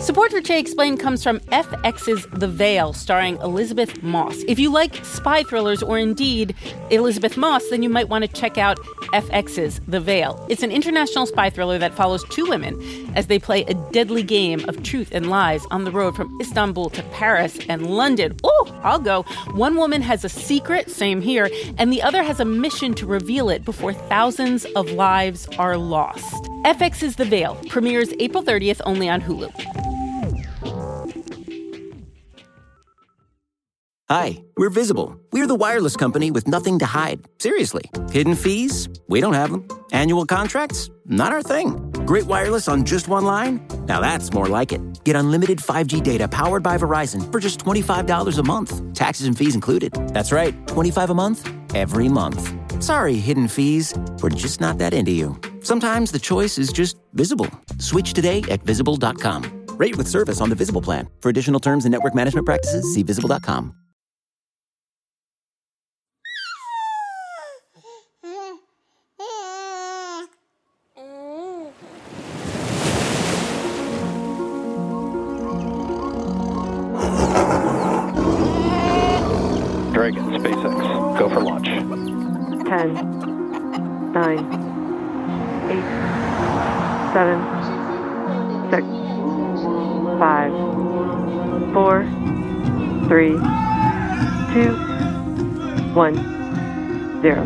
Support for Che Explained comes from FX's The Veil, starring Elizabeth Moss. If you like spy thrillers or indeed Elizabeth Moss, then you might want to check out FX's The Veil. It's an international spy thriller that follows two women as they play a deadly game of truth and lies on the road from Istanbul to Paris and London. Oh, I'll go. One woman has a secret, same here, and the other has a mission to reveal it before thousands of lives are lost. FX's The Veil premieres April 30th only on Hulu. Hi, we're Visible. We're the wireless company with nothing to hide. Seriously. Hidden fees? We don't have them. Annual contracts? Not our thing. Great wireless on just one line? Now that's more like it. Get unlimited 5G data powered by Verizon for just $25 a month. Taxes and fees included. That's right, $25 a month, every month. Sorry, hidden fees. We're just not that into you. Sometimes the choice is just Visible. Switch today at Visible.com. Rate with service on the Visible plan. For additional terms and network management practices, see Visible.com. Dragon, SpaceX, go for launch. 10, 9, 8, 7, 6, 5, 4, 3, 2, 1, 0.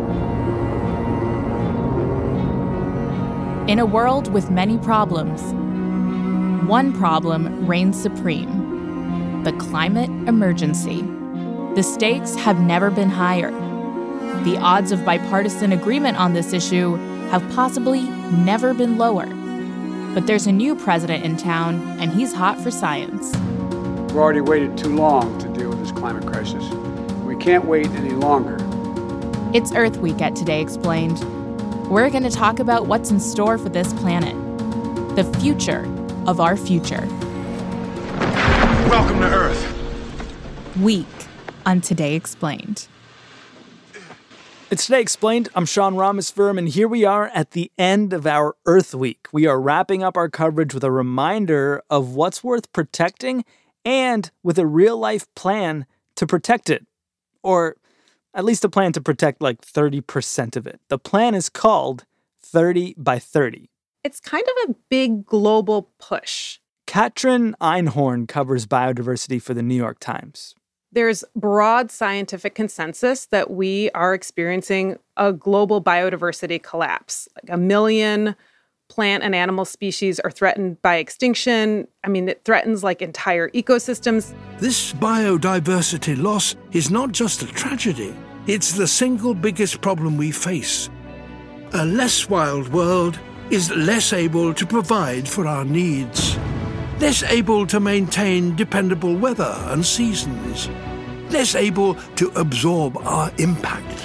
In a world with many problems, one problem reigns supreme: the climate emergency. The stakes have never been higher. The odds of bipartisan agreement on this issue have possibly never been lower. But there's a new president in town, and he's hot for science. We've already waited too long to deal with this climate crisis. We can't wait any longer. It's Earth Week at Today Explained. We're going to talk about what's in store for this planet, the future of our future. Welcome to Earth. Week on Today Explained. It's Today Explained. I'm Sean Rameswaram, and here we are at the end of our Earth Week. We are wrapping up our coverage with a reminder of what's worth protecting and with a real-life plan to protect it. Or at least a plan to protect like 30% of it. The plan is called 30 by 30. It's kind of a big global push. Katrin Einhorn covers biodiversity for the New York Times. There's broad scientific consensus that we are experiencing a global biodiversity collapse. Like 1 million plant and animal species are threatened by extinction. I mean, it threatens like entire ecosystems. This biodiversity loss is not just a tragedy. It's the single biggest problem we face. A less wild world is less able to provide for our needs. Less able to maintain dependable weather and seasons. Less able to absorb our impact.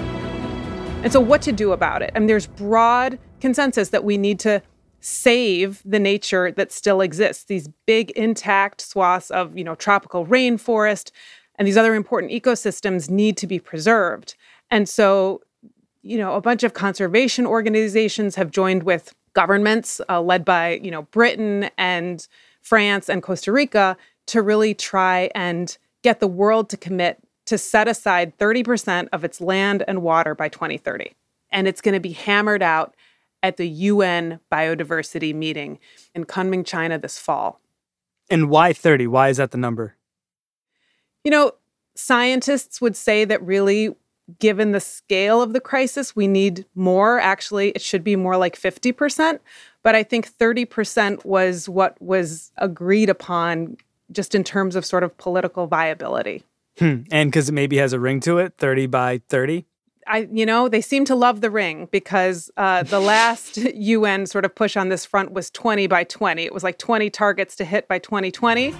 And so what to do about it? I mean, there's broad consensus that we need to save the nature that still exists. These big intact swaths of, tropical rainforest and these other important ecosystems need to be preserved. And so, a bunch of conservation organizations have joined with governments led by, Britain and France and Costa Rica to really try and get the world to commit to set aside 30% of its land and water by 2030. And it's going to be hammered out at the UN biodiversity meeting in Kunming, China this fall. And why 30? Why is that the number? Scientists would say that really, given the scale of the crisis, we need more. Actually, it should be more like 50%. But I think 30% was what was agreed upon just in terms of sort of political viability. And because it maybe has a ring to it, 30 by 30? They seem to love the ring because the last UN sort of push on this front was 20 by 20. It was like 20 targets to hit by 2020.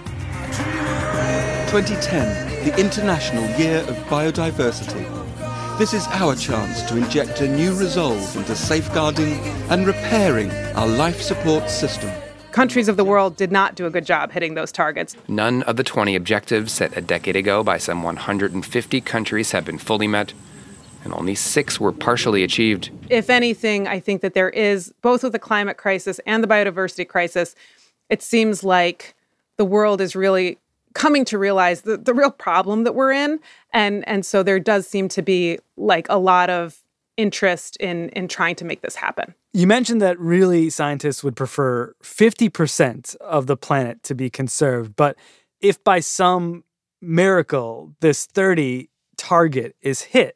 2010, the International Year of Biodiversity. This is our chance to inject a new resolve into safeguarding and repairing our life support system. Countries of the world did not do a good job hitting those targets. None of the 20 objectives set a decade ago by some 150 countries have been fully met, and only 6 were partially achieved. If anything, I think that there is, both with the climate crisis and the biodiversity crisis, it seems like the world is really coming to realize the real problem that we're in. And so there does seem to be like a lot of interest in trying to make this happen. You mentioned that really scientists would prefer 50% of the planet to be conserved. But if by some miracle this 30 target is hit,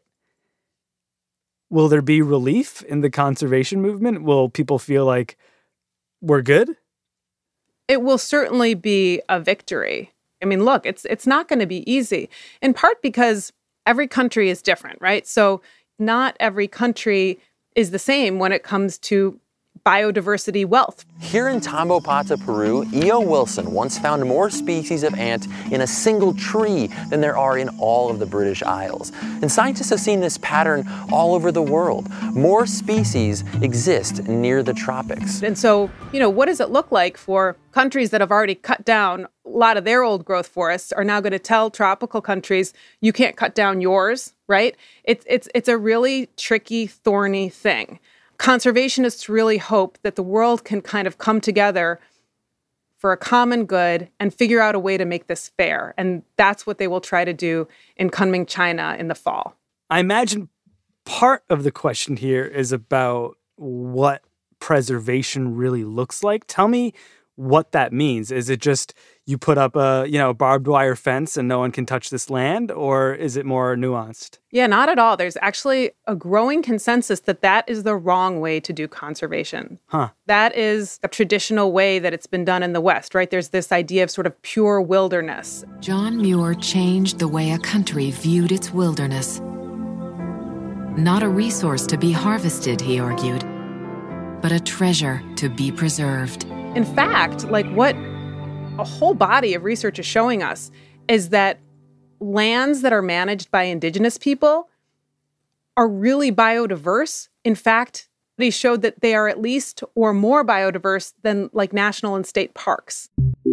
will there be relief in the conservation movement? Will people feel like we're good? It will certainly be a victory. I mean, look, it's not going to be easy, in part because every country is different, right? So not every country is the same when it comes to biodiversity wealth. Here in Tambopata, Peru, E.O. Wilson once found more species of ant in a single tree than there are in all of the British Isles. And scientists have seen this pattern all over the world. More species exist near the tropics. And so, what does it look like for countries that have already cut down a lot of their old growth forests are now going to tell tropical countries, you can't cut down yours, right? It's a really tricky, thorny thing. Conservationists really hope that the world can kind of come together for a common good and figure out a way to make this fair. And that's what they will try to do in Kunming, China in the fall. I imagine part of the question here is about what preservation really looks like. Tell me what that means. Is it just you put up a barbed wire fence and no one can touch this land, or is it more nuanced? Yeah, not at all. There's actually a growing consensus that is the wrong way to do conservation. That is a traditional way that it's been done in the West, right? There's this idea of sort of pure wilderness. John Muir changed the way a country viewed its wilderness. Not a resource to be harvested, he argued, but a treasure to be preserved. In fact, what a whole body of research is showing us is that lands that are managed by indigenous people are really biodiverse. In fact, they showed that they are at least or more biodiverse than national and state parks.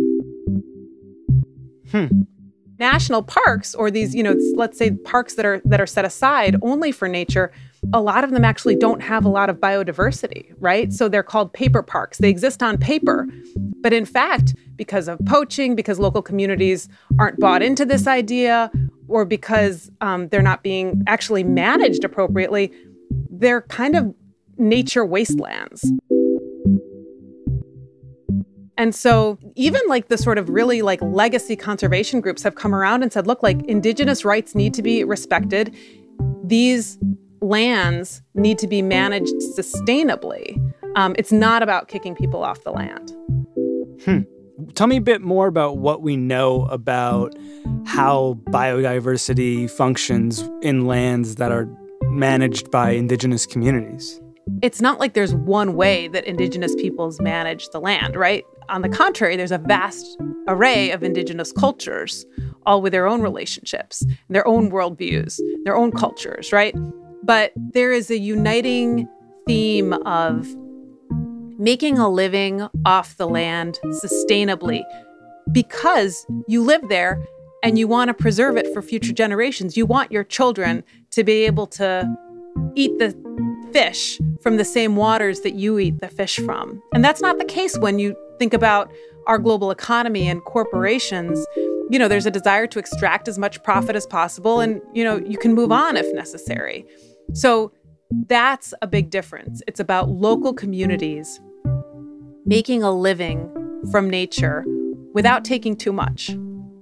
National parks, or these, let's say parks that are set aside only for nature, a lot of them actually don't have a lot of biodiversity, right? So they're called paper parks. They exist on paper. But in fact, because of poaching, because local communities aren't bought into this idea, or because they're not being actually managed appropriately, they're kind of nature wastelands. And so even the sort of really legacy conservation groups have come around and said, look, indigenous rights need to be respected. These lands need to be managed sustainably. It's not about kicking people off the land. Tell me a bit more about what we know about how biodiversity functions in lands that are managed by indigenous communities. It's not like there's one way that indigenous peoples manage the land, right? On the contrary, there's a vast array of indigenous cultures, all with their own relationships, their own worldviews, their own cultures, right? But there is a uniting theme of making a living off the land sustainably because you live there and you want to preserve it for future generations. You want your children to be able to eat the fish from the same waters that you eat the fish from. And that's not the case when you think about our global economy and corporations. There's a desire to extract as much profit as possible, and, you can move on if necessary. So that's a big difference. It's about local communities making a living from nature without taking too much.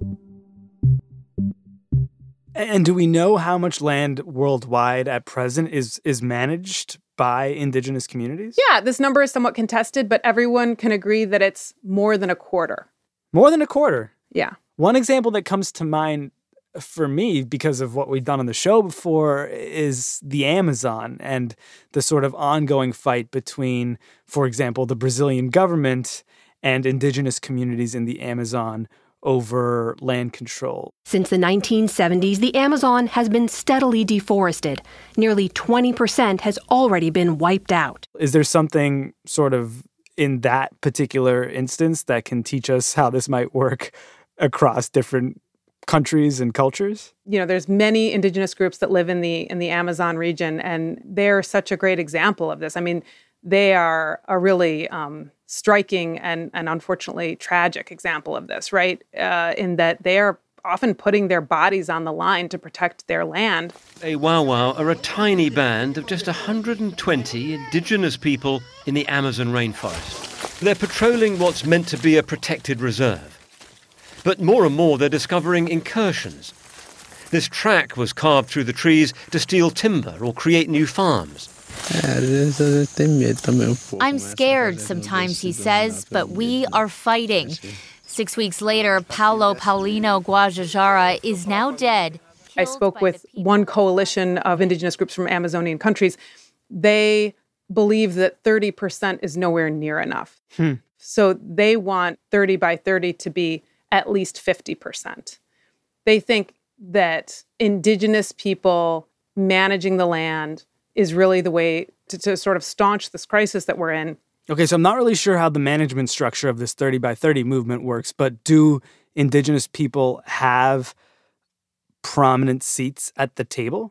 And do we know how much land worldwide at present is managed by indigenous communities? Yeah, this number is somewhat contested, but everyone can agree that it's more than a quarter. More than a quarter? Yeah. One example that comes to mind for me, because of what we've done on the show before, is the Amazon and the sort of ongoing fight between, for example, the Brazilian government and indigenous communities in the Amazon over land control. Since the 1970s, the Amazon has been steadily deforested. Nearly 20% has already been wiped out. Is there something sort of in that particular instance that can teach us how this might work across different countries and cultures? There's many indigenous groups that live in the Amazon region, and they're such a great example of this. I mean, they are a really striking and unfortunately tragic example of this, right? In that they are often putting their bodies on the line to protect their land. A Wawa are a tiny band of just 120 indigenous people in the Amazon rainforest. They're patrolling what's meant to be a protected reserve. But more and more they're discovering incursions. This track was carved through the trees to steal timber or create new farms. I'm scared sometimes, he says, but we are fighting. 6 weeks later, Paulo Paulino Guajajara is now dead. I spoke with one coalition of indigenous groups from Amazonian countries. They believe that 30% is nowhere near enough. So they want 30 by 30 to be at least 50%. They think that indigenous people managing the land is really the way to sort of staunch this crisis that we're in. Okay, so I'm not really sure how the management structure of this 30 by 30 movement works, but do indigenous people have prominent seats at the table?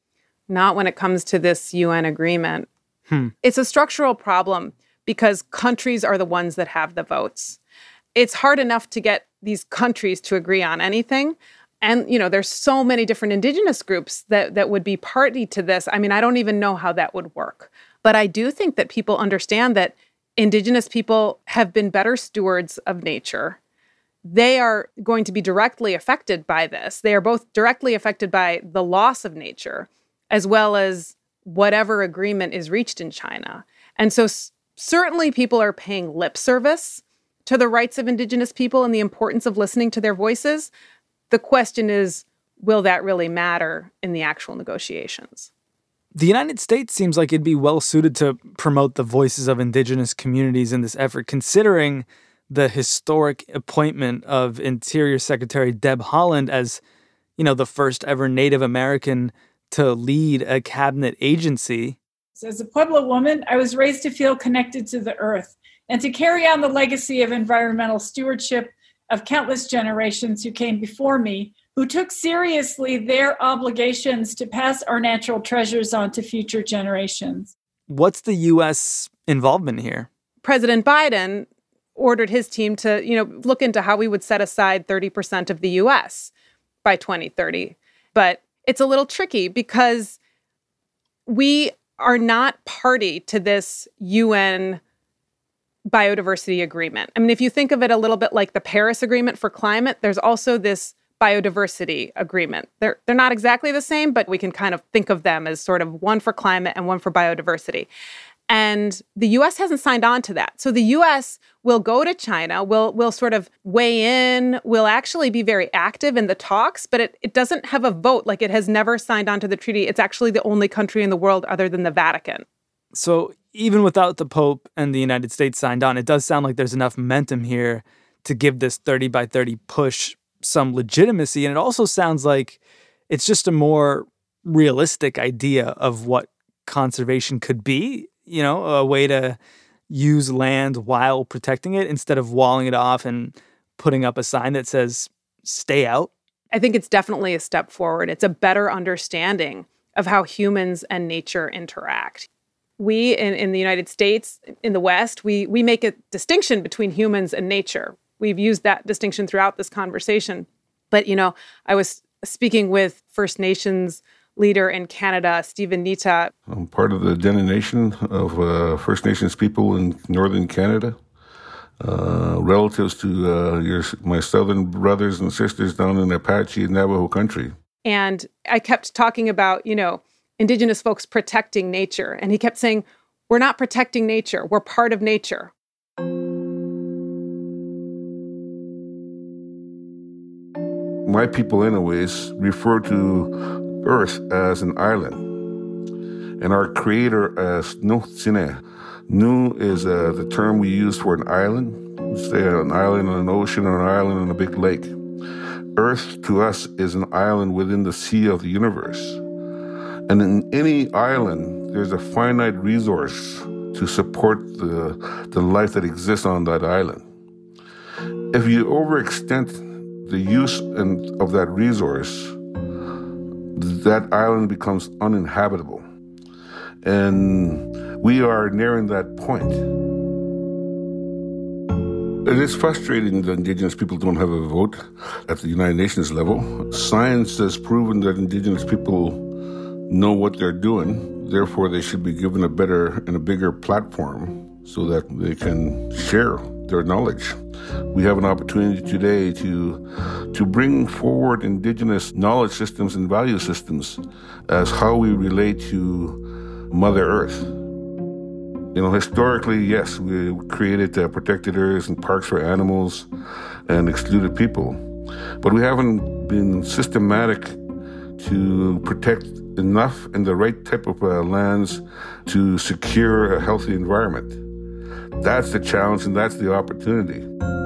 Not when it comes to this UN agreement. It's a structural problem because countries are the ones that have the votes. It's hard enough to get these countries to agree on anything. And, there's so many different indigenous groups that would be party to this. I mean, I don't even know how that would work. But I do think that people understand that indigenous people have been better stewards of nature. They are going to be directly affected by this. They are both directly affected by the loss of nature, as well as whatever agreement is reached in China. And so certainly people are paying lip service to the rights of indigenous people and the importance of listening to their voices. The question is, will that really matter in the actual negotiations? The United States seems like it'd be well suited to promote the voices of indigenous communities in this effort, considering the historic appointment of Interior Secretary Deb Haaland as, the first ever Native American to lead a cabinet agency. So as a Pueblo woman, I was raised to feel connected to the earth and to carry on the legacy of environmental stewardship of countless generations who came before me, who took seriously their obligations to pass our natural treasures on to future generations. What's the U.S. involvement here? President Biden ordered his team to, look into how we would set aside 30% of the U.S. by 2030. But it's a little tricky because we are not party to this UN biodiversity agreement. I mean, if you think of it a little bit like the Paris Agreement for climate, there's also this biodiversity agreement. They're not exactly the same, but we can kind of think of them as sort of one for climate and one for biodiversity. And the U.S. hasn't signed on to that. So the U.S. will go to China, will sort of weigh in, will actually be very active in the talks, but it doesn't have a vote. Like, it has never signed on to the treaty. It's actually the only country in the world other than the Vatican. So even without the Pope and the United States signed on, it does sound like there's enough momentum here to give this 30 by 30 push some legitimacy. And it also sounds like it's just a more realistic idea of what conservation could be, a way to use land while protecting it instead of walling it off and putting up a sign that says, stay out. I think it's definitely a step forward. It's a better understanding of how humans and nature interact. We in the United States, in the West, we make a distinction between humans and nature. We've used that distinction throughout this conversation. But, I was speaking with First Nations leader in Canada, Stephen Nita. I'm part of the Dene Nation of First Nations people in northern Canada. Relatives to my southern brothers and sisters down in Apache and Navajo country. And I kept talking about, Indigenous folks protecting nature. And he kept saying, we're not protecting nature. We're part of nature. My people, anyways, refer to Earth as an island, and our creator as Nu'tsine. Nu is the term we use for an island. We say an island on an ocean or an island on a big lake. Earth, to us, is an island within the sea of the universe. And in any island, there's a finite resource to support the life that exists on that island. If you overextend the use of that resource, that island becomes uninhabitable. And We are nearing that point. It is frustrating that Indigenous people don't have a vote at the United Nations level. Science has proven that Indigenous people know what they're doing. Therefore, they should be given a better and a bigger platform so that they can share their knowledge. We have an opportunity today to bring forward Indigenous knowledge systems and value systems as how we relate to Mother Earth. You know, historically, yes, we created protected areas and parks for animals and excluded people. But we haven't been systematic to protect enough and the right type of lands to secure a healthy environment. That's the challenge and that's the opportunity.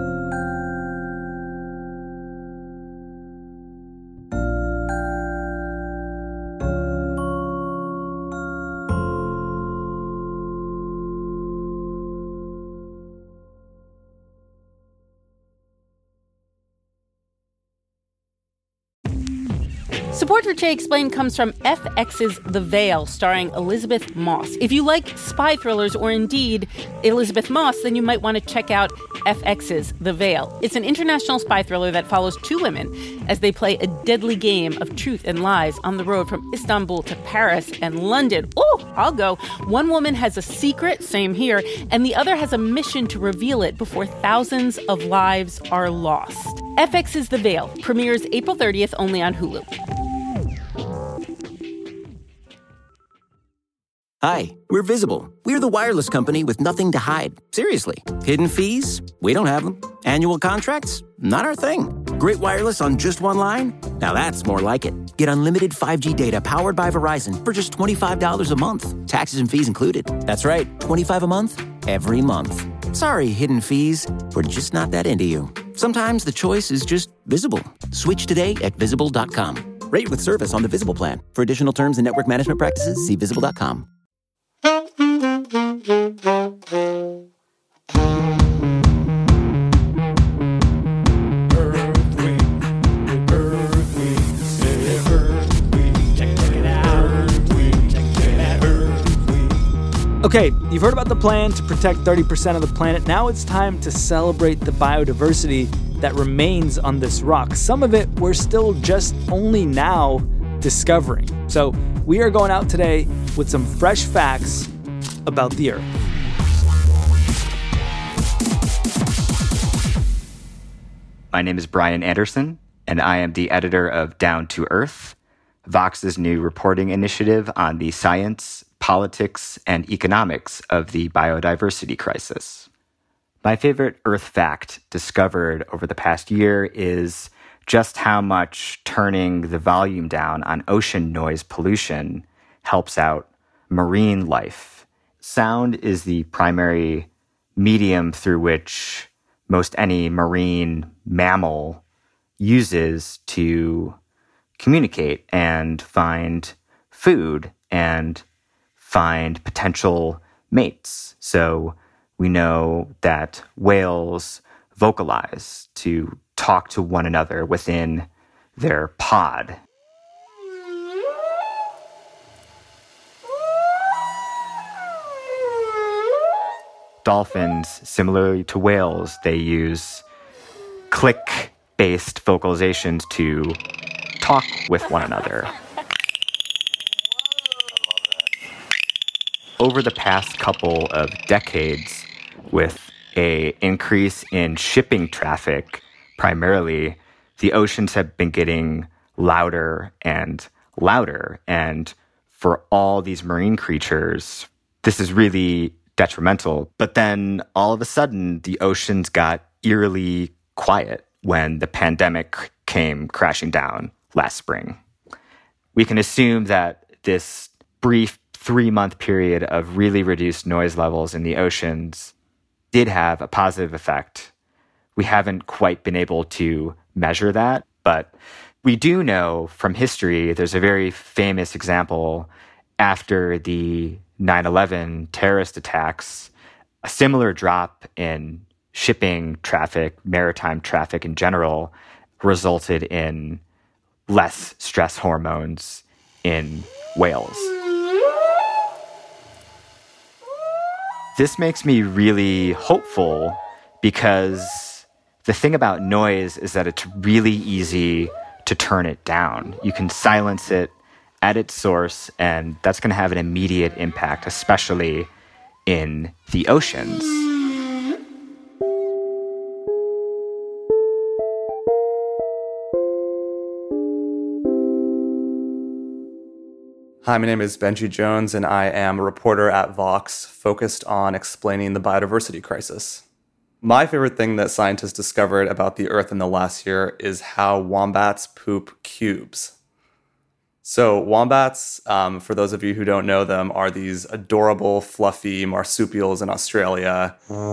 Support for Che Explained comes from FX's The Veil, starring Elizabeth Moss. If you like spy thrillers or indeed Elizabeth Moss, then you might want to check out FX's The Veil. It's an international spy thriller that follows two women as they play a deadly game of truth and lies on the road from Istanbul to Paris and London. Oh, I'll go. One woman has a secret, same here, and the other has a mission to reveal it before thousands of lives are lost. FX's The Veil premieres April 30th only on Hulu. Hi, we're Visible. We're the wireless company with nothing to hide. Seriously. Hidden fees? We don't have them. Annual contracts? Not our thing. Great wireless on just one line? Now that's more like it. Get unlimited 5G data powered by Verizon for just $25 a month. Taxes and fees included. That's right, $25 a month, every month. Sorry, hidden fees. We're just not that into you. Sometimes the choice is just Visible. Switch today at Visible.com. Rate with service on the Visible plan. For additional terms and network management practices, see Visible.com. Okay, you've heard about the plan to protect 30% of the planet. Now it's time to celebrate the biodiversity that remains on this rock. Some of it we're still just only now discovering. So we are going out today with some fresh facts about the Earth. My name is Brian Anderson, and I am the editor of Down to Earth, Vox's new reporting initiative on the science, politics, and economics of the biodiversity crisis. My favorite Earth fact discovered over the past year is just how much turning the volume down on ocean noise pollution helps out marine life. Sound is the primary medium through which most any marine mammal uses to communicate and find food and find potential mates. So we know that whales vocalize to talk to one another within their pod. Dolphins, similarly to whales, they use click-based vocalizations to talk with one another. Over the past couple of decades, with an increase in shipping traffic, primarily, the oceans have been getting louder and louder. And for all these marine creatures, this is really detrimental. But then all of a sudden, the oceans got eerily quiet when the pandemic came crashing down last spring. We can assume that this brief 3-month period of really reduced noise levels in the oceans did have a positive effect. We haven't quite been able to measure that, but we do know from history, there's a very famous example after the 9/11 terrorist attacks, a similar drop in shipping traffic, maritime traffic in general, resulted in less stress hormones in whales. this makes me really hopeful because the thing about noise is that it's really easy to turn it down. You can silence it at its source, and that's going to have an immediate impact, especially in the oceans. Hi, my name is Benji Jones, and I am a reporter at Vox focused on explaining the biodiversity crisis. My favorite thing that scientists discovered about the Earth in the last year is how wombats poop cubes. So wombats, for those of you who don't know them, are these adorable, fluffy marsupials in Australia.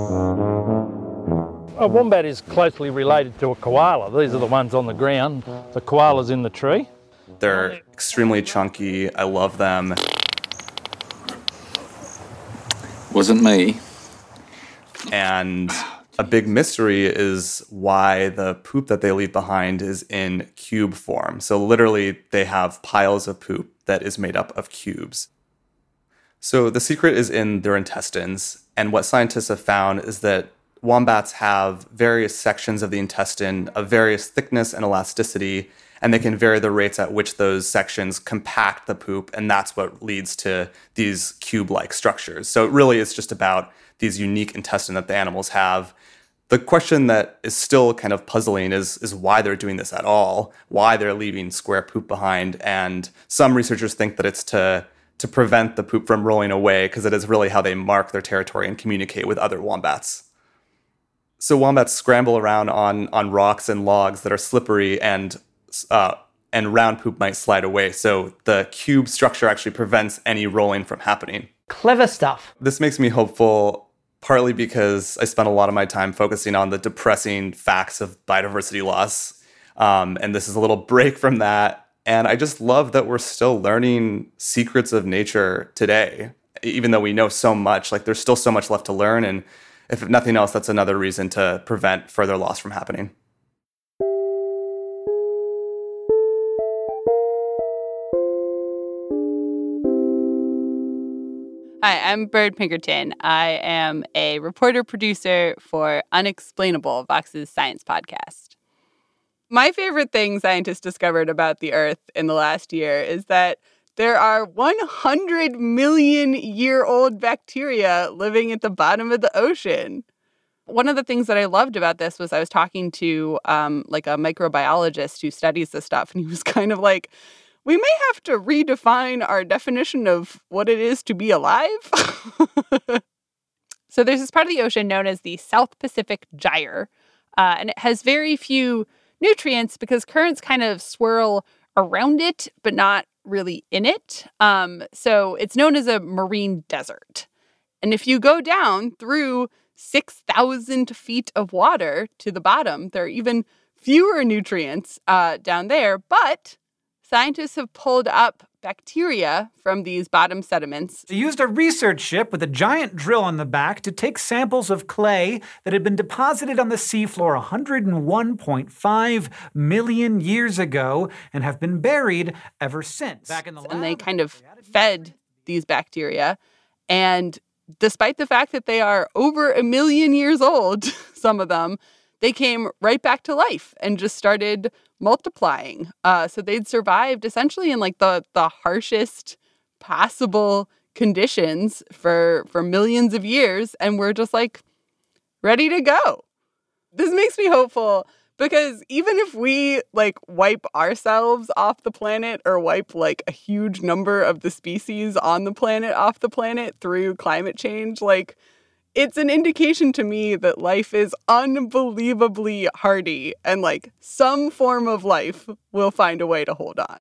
A wombat is closely related to a koala. These are the ones on the ground. The koala's in the tree. They're extremely chunky. I love them. Wasn't me. And a big mystery is why the poop that they leave behind is in cube form. So literally, they have piles of poop that is made up of cubes. So the secret is in their intestines. And what scientists have found is that wombats have various sections of the intestine of various thickness and elasticity, and they can vary the rates at which those sections compact the poop, and that's what leads to these cube-like structures. So it really is just about these unique intestine that the animals have. The question that is still kind of puzzling is why they're doing this at all, why they're leaving square poop behind, and some researchers think that it's to prevent the poop from rolling away, because it is really how they mark their territory and communicate with other wombats. So wombats scramble around on rocks and logs that are slippery, and round poop might slide away. So the cube structure actually prevents any rolling from happening. Clever stuff. This makes me hopeful, partly because I spent a lot of my time focusing on the depressing facts of biodiversity loss. And this is a little break from that. And I just love that we're still learning secrets of nature today. Even though we know so much, like there's still so much left to learn. And if nothing else, that's another reason to prevent further loss from happening. Hi, I'm Bird Pinkerton. I am a reporter-producer for Unexplainable, Vox's science podcast. My favorite thing scientists discovered about the Earth in the last year is that there are 100 million-year-old bacteria living at the bottom of the ocean. One of the things that I loved about this was I was talking to like a microbiologist who studies this stuff, and he was kind of like, we may have to redefine our definition of what it is to be alive. So there's this part of the ocean known as the South Pacific Gyre, and it has very few nutrients because currents kind of swirl around it, but not really in it. So it's known as a marine desert. And if you go down through 6,000 feet of water to the bottom, there are even fewer nutrients down there, but scientists have pulled up bacteria from these bottom sediments. They used a research ship with a giant drill on the back to take samples of clay that had been deposited on the seafloor 101.5 million years ago and have been buried ever since. Back in the lab, and they kind of fed these bacteria. And despite the fact that they are over 1 million years old, some of them, they came right back to life and just started multiplying. So they'd survived essentially in like the harshest possible conditions for millions of years, and we're just like ready to go. This makes me hopeful because even if we like wipe ourselves off the planet or wipe like a huge number of the species on the planet off the planet through climate change, like it's an indication to me that life is unbelievably hardy and like some form of life will find a way to hold on.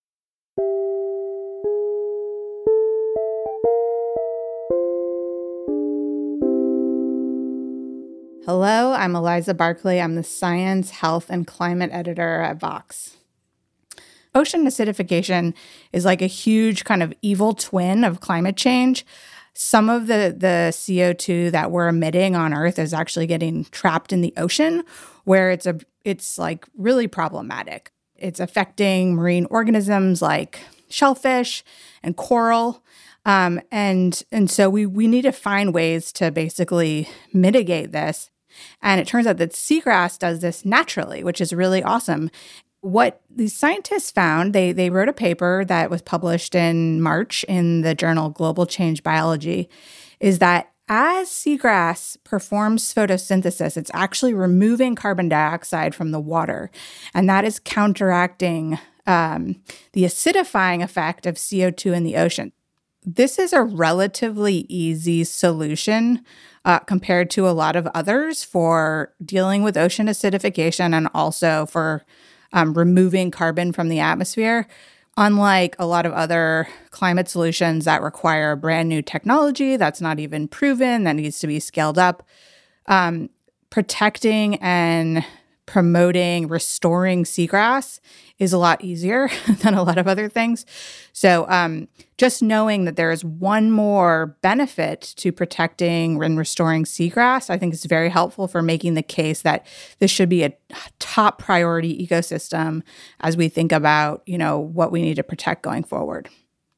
Hello, I'm Eliza Barkley. I'm the Science, Health, and Climate Editor at Vox. Ocean acidification is like a huge kind of evil twin of climate change. Some of the CO2 that we're emitting on Earth is actually getting trapped in the ocean, where it's like really problematic. It's affecting marine organisms like shellfish and coral. And so we need to find ways to basically mitigate this. And it turns out that seagrass does this naturally, which is really awesome. What these scientists found, they wrote a paper that was published in March in the journal Global Change Biology, is that as seagrass performs photosynthesis, it's actually removing carbon dioxide from the water. And that is counteracting the acidifying effect of CO2 in the ocean. This is a relatively easy solution compared to a lot of others for dealing with ocean acidification and also for removing carbon from the atmosphere. Unlike a lot of other climate solutions that require brand new technology that's not even proven, that needs to be scaled up, protecting and promoting, restoring seagrass is a lot easier than a lot of other things. So just knowing that there is one more benefit to protecting and restoring seagrass, I think is very helpful for making the case that this should be a top priority ecosystem as we think about, what we need to protect going forward.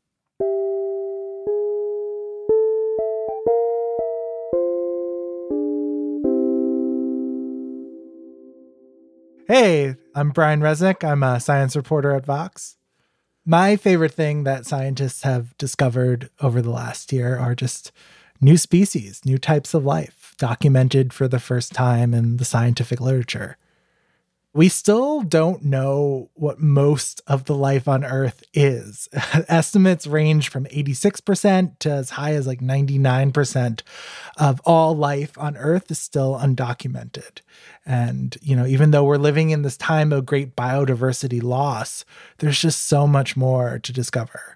Hey, I'm Brian Resnick. I'm a science reporter at Vox. My favorite thing that scientists have discovered over the last year are just new species, new types of life, documented for the first time in the scientific literature. We still don't know what most of the life on Earth is. Estimates range from 86% to as high as 99% of all life on Earth is still undocumented. And, even though we're living in this time of great biodiversity loss, there's just so much more to discover.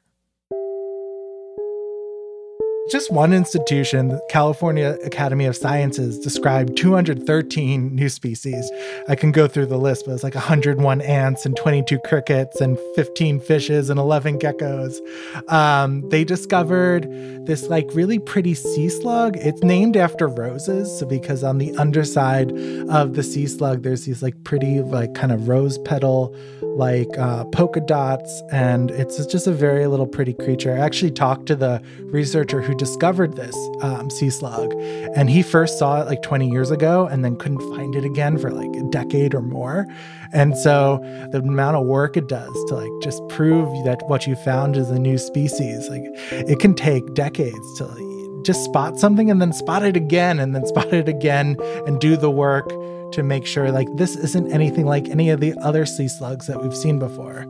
Just one institution, the California Academy of Sciences, described 213 new species. I can go through the list, but it's 101 ants and 22 crickets and 15 fishes and 11 geckos. They discovered this really pretty sea slug. It's named after roses, because on the underside of the sea slug, there's these pretty kind of rose petal polka dots, and it's just a very little pretty creature. I actually talked to the researcher who discovered this sea slug, and he first saw it 20 years ago and then couldn't find it again for a decade or more. And so the amount of work it does to just prove that what you found is a new species, it can take decades to just spot something and then spot it again and then spot it again and do the work to make sure this isn't anything like any of the other sea slugs that we've seen before.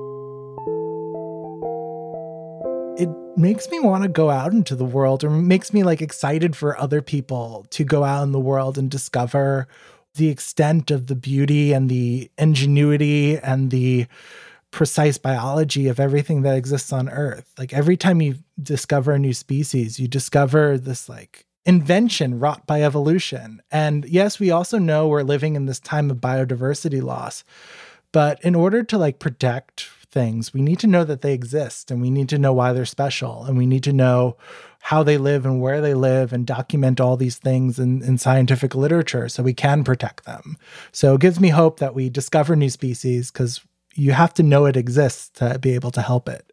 It makes me want to go out into the world, or makes me excited for other people to go out in the world and discover the extent of the beauty and the ingenuity and the precise biology of everything that exists on Earth. Every time you discover a new species, you discover this invention wrought by evolution. And yes, we also know we're living in this time of biodiversity loss. But in order to protect things, we need to know that they exist, and we need to know why they're special, and we need to know how they live and where they live and document all these things in scientific literature so we can protect them. So it gives me hope that we discover new species, because you have to know it exists to be able to help it.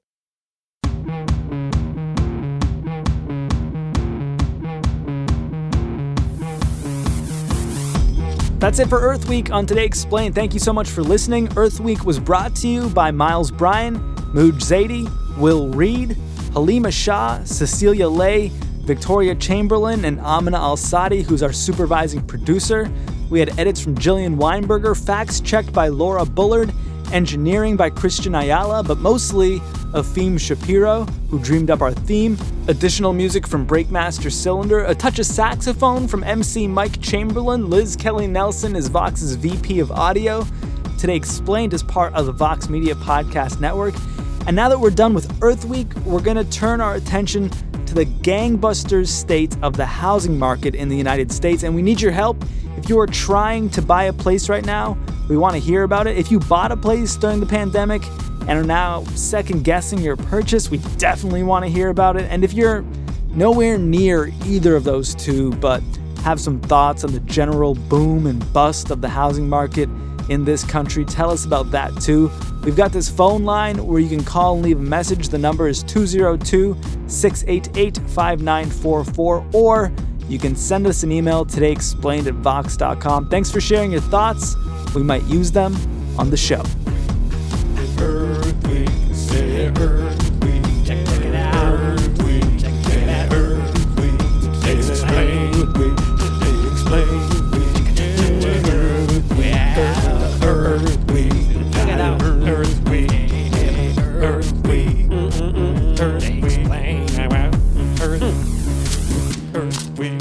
That's it for Earth Week on Today Explained. Thank you so much for listening. Earth Week was brought to you by Miles Bryan, Mooj Zadie, Will Reed, Halima Shah, Cecilia Lay, Victoria Chamberlain, and Amina Al-Sadi, who's our supervising producer. We had edits from Jillian Weinberger, facts checked by Laura Bullard, engineering by Christian Ayala, but mostly Afim Shapiro, who dreamed up our theme, additional music from Breakmaster Cylinder, a touch of saxophone from MC Mike Chamberlain. Liz Kelly Nelson is Vox's VP of Audio. Today Explained is part of the Vox Media Podcast Network. And now that we're done with Earth Week, we're going to turn our attention to the gangbusters state of the housing market in the United States, and we need your help. If you are trying to buy a place right now, we want to hear about it. If you bought a place during the pandemic and are now second-guessing your purchase, we definitely want to hear about it. And if you're nowhere near either of those two, but have some thoughts on the general boom and bust of the housing market in this country, tell us about that too. We've got this phone line where you can call and leave a message. The number is 202-688-5944, or you can send us an email, todayexplained@vox.com. Thanks for sharing your thoughts. We might use them on the show. Earthquake, say earthquake, check it out. Earthquake, check it out. Earthquake, explain. Earthquake, explain. Earthquake, check it out. Earthquake, earthquake, explain. Earthquake.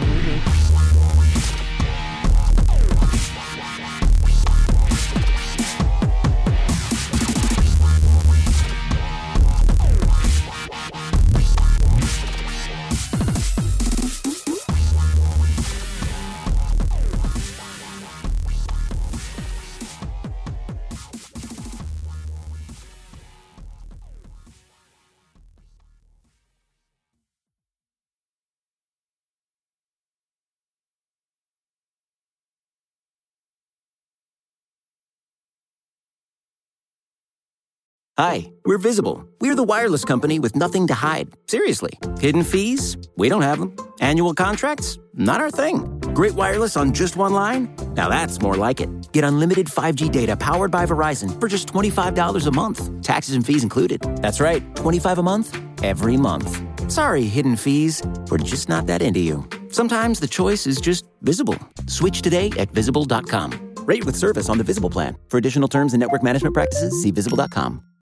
Hi, we're Visible. We're the wireless company with nothing to hide. Seriously. Hidden fees? We don't have them. Annual contracts? Not our thing. Great wireless on just one line? Now that's more like it. Get unlimited 5G data powered by Verizon for just $25 a month. Taxes and fees included. That's right, $25 a month, every month. Sorry, hidden fees. We're just not that into you. Sometimes the choice is just Visible. Switch today at Visible.com. Rate with service on the Visible plan. For additional terms and network management practices, see Visible.com.